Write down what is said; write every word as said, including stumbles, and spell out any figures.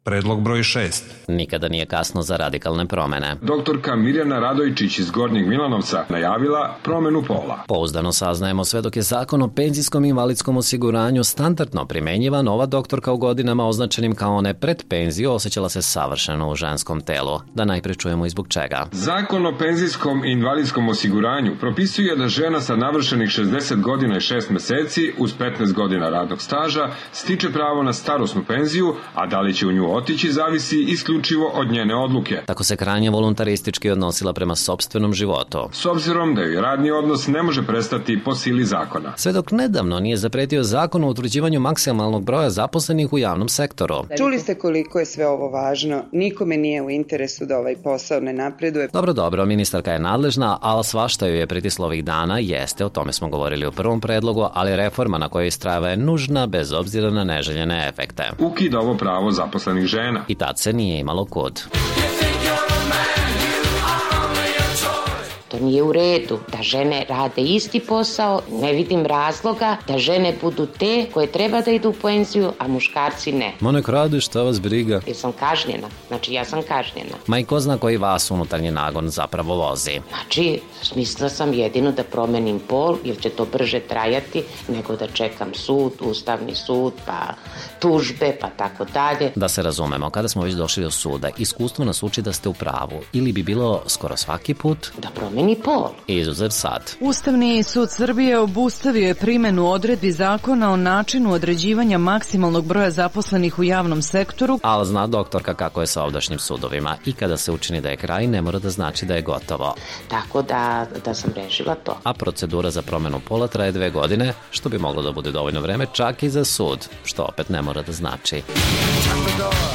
Predlog broj šest. Nikada nije kasno za radikalne promene. Doktorka Mirjana Radojčić iz Gornjeg Milanovca najavila promenu pola. Pouzdano saznajemo sve dok je zakon o penzijskom i invalidskom osiguranju standardno primenjivan, ova doktorka u godinama označenim kao one pred penziju osjećala se savršeno u ženskom telu. Da najpre čujemo i zbog čega. Zakon o penzijskom i invalidskom osiguranju propisuje da žena sa navršenih šezdeset godina i šest meseci uz petnaest godina radnog staža stiče pravo na starosnu penziju, a da li će u nju otići zavisi isključivo od njene odluke. Tako se krajnje voluntaristički odnosila prema sopstvenom životu. S obzirom da joj radni odnos ne može prestati po sili zakona. Sve dok nedavno nije zapretio zakon o utvrđivanju maksimalnog broja zaposlenih u javnom sektoru. Čuli ste koliko je sve ovo važno. Nikome nije u interesu da ovaj posao ne napreduje. Dobro, dobro, ministarka je nadležna, ali svašta joj je pritislo ovih dana, jeste, o tome smo govorili u prvom predlogu, ali reforma na kojoj istrajava je nužna bez obzira na neželjene efekte. Ukida ovo pravo zaposlenih žena. I tad se nije imalo kud. To nije u redu da žene rade isti posao, ne vidim razloga da žene budu te koje treba da idu u penziju, a muškarci ne. Ma nek rade, šta vas briga. Jer sam kažnjena, znači ja sam kažnjena. Ma i ko zna koji vas unutarnji nagon zapravo vozi. Znači, smislila sam jedino da promenim pol, jer će to brže trajati nego da čekam sud, ustavni sud, pa tužbe, pa tako dalje. Da se razumemo, kada smo već došli do suda, iskustvo nas uči da ste u pravu, ili bi bilo skoro svaki put da promeni pol. Izuzev sad. Ustavni sud Srbije obustavio je primenu odredbi zakona o načinu određivanja maksimalnog broja zaposlenih u javnom sektoru. Ali zna doktorka kako je sa ovdašnjim sudovima. I kada se učini da je kraj, ne mora da znači da je gotovo. Tako da, da sam rešila to. A procedura za promenu pola traje dve godine, što bi moglo da bude dovoljno vreme čak i za sud, što opet ne mora da znači.